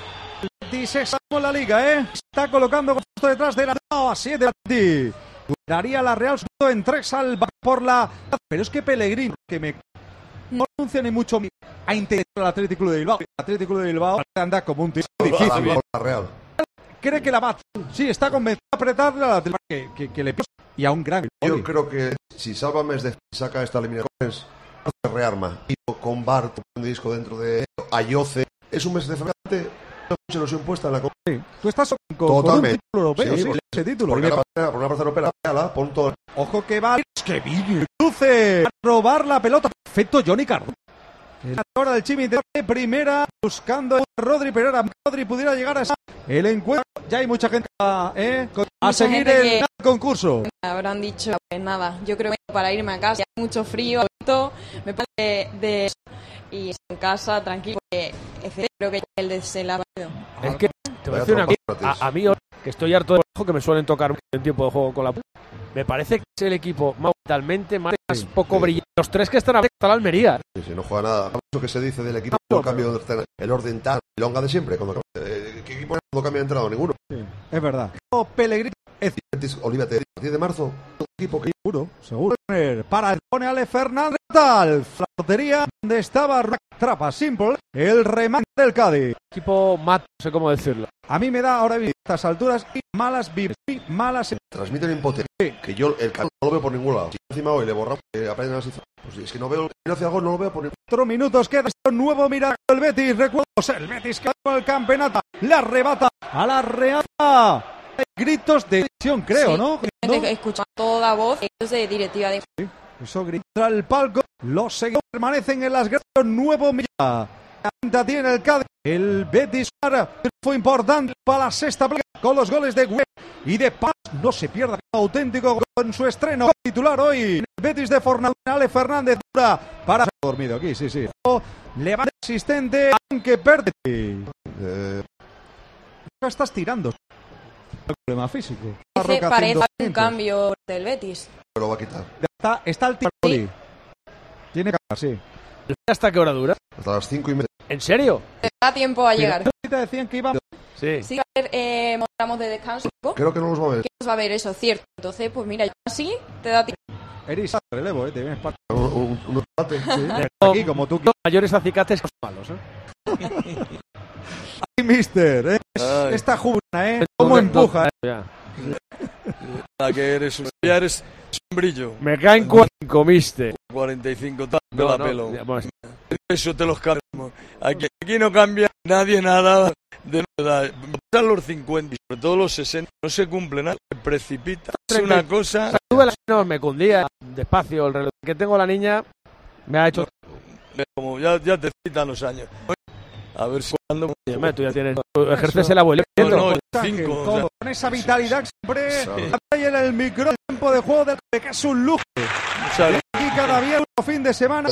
con la liga, está colocando justo detrás de la a 7 de daría la Real en 3 al por la, pero es que Pellegrini que me no anuncia ni mucho a intentar el Atlético de Bilbao. El Atlético de Bilbao anda como un tío difícil. La Real. Cree que la va. Sí, está convencido de apretarle a la que le pisa y a un gran. Yo creo que si Sálvame saca esta eliminación se rearma y con Bart un disco dentro de Ayoce es un mes de febrero. Se nos impuesta en la Copa. Sí. Tú estás con un título europeo, sí, ese título. Por una plaza europea, pon todo. Ojo que va, es que Viño cruce a robar la pelota. Perfecto, Johnny Cardo. Ahora del Chimi de primera, buscando a Rodri, pero ahora Rodri pudiera llegar a el encuentro. Ya hay mucha gente a seguir el concurso. Habrán dicho, pues nada, yo creo que para irme a casa, hay mucho frío, me parece de y en casa tranquilo, creo que el desenlace. Es que te voy a decir una cosa, a mí que estoy harto de juego que me suelen tocar en tiempo de juego con la me parece que es el equipo más mentalmente más poco brillante. Los 3 que están a la Almería. Sí, no juega nada. Eso que se dice del equipo, el cambio el orden tan longa de siempre. ¿Qué equipo no cambia de entrado? Ninguno. Sí, es verdad. Pellegrini. Olvídate, 10 de marzo. Un equipo que seguro. Para pone Ale Fernández. La portería donde estaba Trapa Simple. El remate del Cádiz. Equipo mat, no sé cómo decirlo. A mí me da ahora a estas alturas y malas vibras. Transmiten impotencia. Que yo el canal no lo veo por ningún lado. Si encima hoy le borramos apenas pues es que no veo el hacia gol, no lo veo por ningún lado. 4 minutos queda un nuevo milagro el Betis. Recuerdos el Betis que con el campeonato. La arrebata a la Real. Gritos de decisión, creo, sí, ¿no? Escucha toda voz de directiva de. Sí, eso grita el palco. Los seguidores permanecen en las gradas. Nuevo milagro. La tiene el Cádiz. El Betis fue importante para la sexta plaza con los goles de Güell y de Paz. No se pierda auténtico con su estreno titular hoy. El Betis de Ale Fernández para dormido aquí, sí. Levante asistente aunque perde. Estás tirando. El problema físico. Parece un cambio del Betis. Pero va a quitar. Está el tiro. Sí. Tiene que sí. ¿Hasta qué hora dura? Hasta las 5:30. ¿En serio? Te da tiempo a llegar. Te decían que íbamos. Sí. Va a haber mostramos de descanso. Creo que no los va a ver. Que nos va a ver eso, cierto. Entonces, pues mira, así te da tiempo. Eres relevo, te vienes para un empate. Aquí como tú. Los mayores acicates son malos, Ay, mister, esta juguna, cómo empuja. Que eres un brillo. Me caen 45, mister. 45 tal, me la pelo. Eso te los cambiamos. Aquí no cambia nadie nada de nada. Pasan los 50 y sobre todo los 60 no se cumple nada. Se precipita. Es una cosa. No, me cundía despacio el reloj que tengo la niña me ha hecho. Como ya te citan los años. A ver si cuando. Tú ya tienes. Ejerces el abuelo. No, 5. Con esa vitalidad siempre. En el micro tiempo de juego de que es un lujo. ¿Sabes? Aquí cada viernes fin de semana.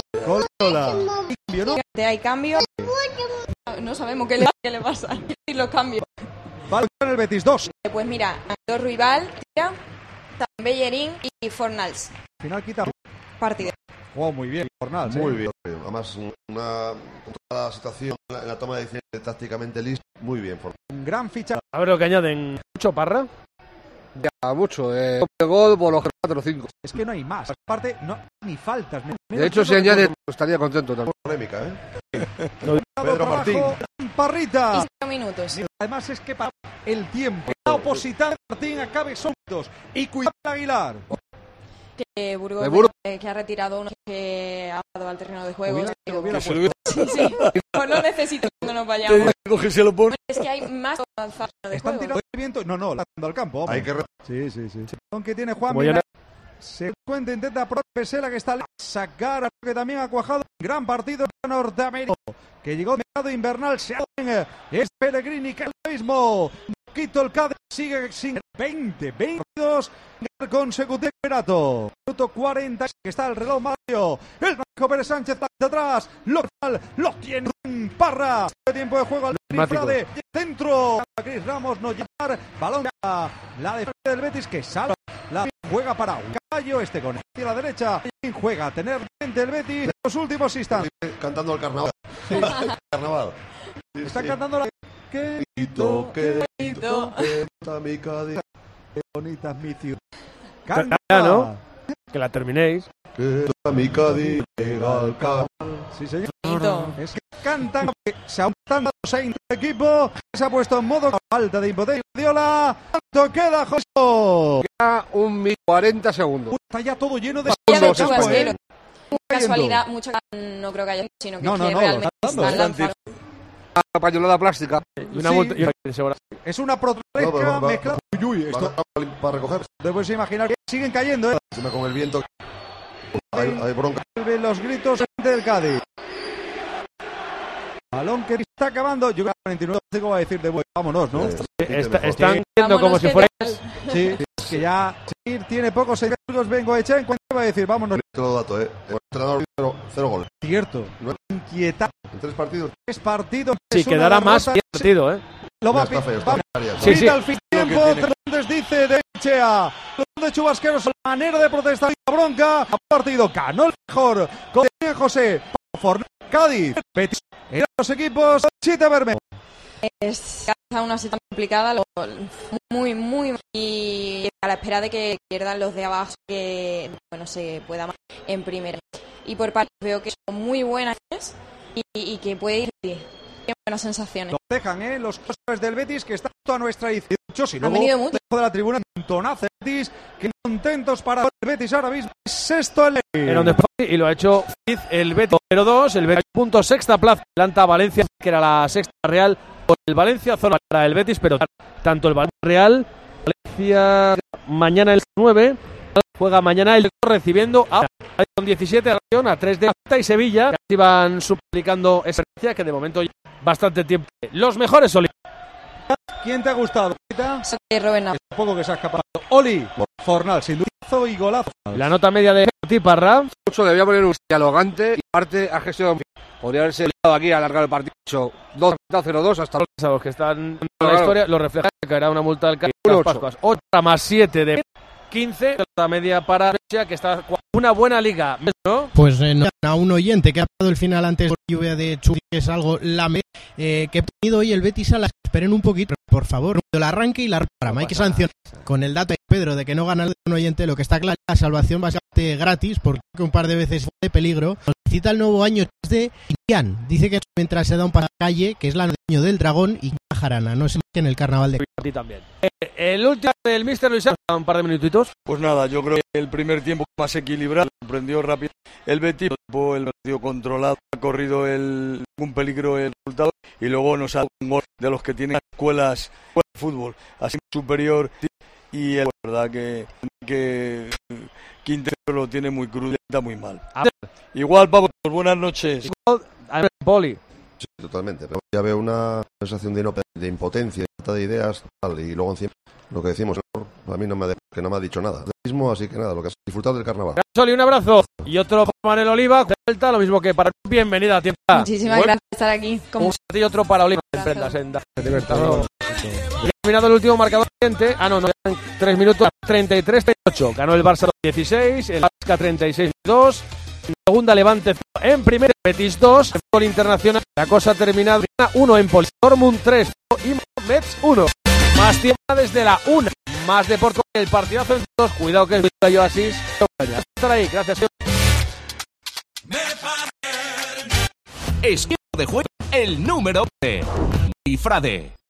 Hay cambio. No sabemos qué le pasa. Y los cambios. Vale, el Betis 2. Pues mira, Ruibal, Tira, Bellerín y Fornals. Final quita partido. Muy bien, Fornals. Muy bien. Además, una controlada situación en la toma de decisiones tácticamente lista. Muy bien, Fornals. Un gran fichaje. A ver lo que añaden. Mucho, Parra. Ya, mucho. Gol por los 4 o 5. Es que no hay más. Aparte, no ni faltas. De hecho, si añade, estaría contento también. Polémica, Pedro Martín. Parrita. 5 minutos. Además es que para el tiempo, la oposición Martín acabe solitos. Y cuidado Aguilar. Que Burgos que ha retirado uno que ha dado al terreno de juego. Sí. Pues no necesito cuando nos vayamos. Es que hay más alzado de ¿están juego. tirando el viento? No, lanzando al campo. Hay que Sí. Aunque tiene Juan se cuenta, intenta Pesela que está a sacar, que también ha cuajado un gran partido norteamericano que llegó de mercado invernal. Es Pellegrini que es lo mismo. Quito el Cádiz sigue sin 22 consecutivos. Minuto 40 que está el reloj Mario. El Marco Pérez Sánchez está atrás. Lo tiene Parra. Tiempo de juego al Frade. Centro. Cris Ramos no llevar balón. La defensa del Betis que sale. La juega para un caballo. Con hacia la derecha. Juega a tener frente el Betis en los últimos instantes. Cantando el carnaval. Carnaval. Está cantando la. Qué bonito, mi Cádiz. Qué bonita es mi ciudad. Canta, ¿no? Que la terminéis. Que mi Cádiz llega al campo. Sí, señor. Es que cantan, se ha aumentado el equipo, se ha puesto en modo falta de impotencia. Diola, ¿cuánto queda, José? Queda 1:40 segundos. Está ya todo lleno de segundos. Casualidad, mucho no creo que haya, sino que, realmente están lanzando. Una pañolada plástica. Es una protreca mezclada. Esto para recoger. Debes imaginar que siguen cayendo, Con el viento. Hay bronca. Los gritos del Cádiz. Balón que está acabando. Yo creo que 49 va a decir de vuelta. Vámonos, ¿no? Están viendo como si fuera. Sí, que ya tiene pocos segundos. Vengo a echar en cuenta. Va a decir, vámonos. Otro dato, El entrenador 0 goles. Cierto. Inquietante. En 3 partidos. 3 partidos. Sí, quedará más partido, Lo va a pitar. Sí. Al fin tiempo. Fernández dice de Echea. De Chubasqueros, la manera de protestar y la bronca. Partido ganó el mejor. Con José. Fornals, Cádiz. Betis. En los equipos. Chita Verme. Es una situación complicada, muy y a la espera de que pierdan los de abajo, que se pueda más en primera. Y por parte veo que son muy buenas y que puede ir bien. Buenas sensaciones. Lo dejan, los cosas del Betis que están a nuestra 18. Si han venido mucho. De la tribuna, un tonazo Betis, que contentos para el Betis ahora mismo. Sexto el y lo ha hecho el Betis 0-2, el Betis punto sexta plaza, adelanta Valencia, que era la sexta Real, por el Valencia zona para el Betis, pero tanto el Valencia Real, Valencia mañana el 9, juega mañana el recibiendo a con 17 a 3 de Malta y Sevilla, que así van suplicando experiencia que de momento ya bastante tiempo. Los mejores Oli. ¿Quién te ha gustado? Robert Nava. Poco que se ha escapado. Oli, Fornals, sin duda y golazo. La nota media de Tiparra. Mucho debía poner un dialogante y parte a gestión. Podría haberse liado aquí a alargar el partido. 2-0-2 hasta los que están en la historia lo refleja que era una multa del Cádiz. 8 más 7 de 15, la media para Brescia, que está una buena liga, ¿no? Pues a un oyente que ha dado el final antes de lluvia de Chuy, que es algo que he tenido hoy el Betis a las esperen un poquito, por favor, el arranque y la reparama, hay que sancionar. Con el dato de Pedro de que no gana un oyente, lo que está claro, la salvación va a ser gratis, porque un par de veces fue de peligro. Nos cita el nuevo año de Ian, dice que mientras se da un paso a la calle, que es la año del dragón y jarana, no sé que en el carnaval de a ti también. El último del Mister Luis, un par de minutitos. Pues nada, yo creo que el primer tiempo más equilibrado, sorprendió rápido el Betis, el partido controlado, ha corrido un peligro el resultado y luego nos ha dado un gol de los que tienen escuelas de fútbol así superior y la verdad que Quintero lo tiene muy crudo, está muy mal. Igual, Pablo, buenas noches. Igual, Poli. Sí, totalmente. Pero ya veo una sensación de impotencia, falta de ideas, tal, y luego encima lo que decimos, a mí no me ha dicho nada. Mismo, así que nada, lo que es disfrutar del carnaval. Soli, un abrazo. Y otro para Manel Oliva, vuelta, lo mismo que para bienvenida a tiempo. Muchísimas gracias por estar aquí. Un y otro para Oliva. Y ha terminado el último marcador siguiente. No, eran 3 minutos, 33-38. Ganó el Barça 16, el Vasca 36-2. En segunda, Levante 0. En primera, Betis 2. En fútbol internacional, la cosa ha terminado 1 en Pol. Dortmund 3 y Mets 1. Más tiempo desde la 1. Más deporte, el partidazo en 2. Cuidado que es yo así. Estar ahí, gracias. Esquema de juego, el número de Frade.